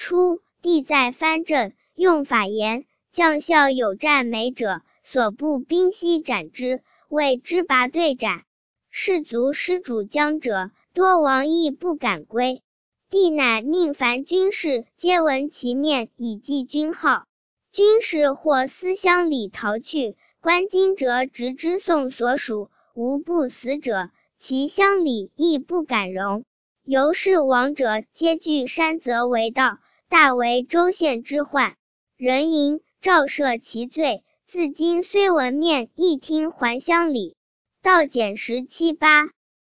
初，帝在藩镇，用法严，将校有战美者，所部兵悉斩之，谓之拔队斩。士卒失主将者，多亡亦不敢归。帝乃命凡军士皆闻其面，以记军号。军士或思乡里逃去，观今者直之送所属，无不死者，其乡里亦不敢容。由是亡者皆据山泽为盗，大为州县之患。人吟照赦其罪，自今虽闻面，亦听还乡里。道简17-8。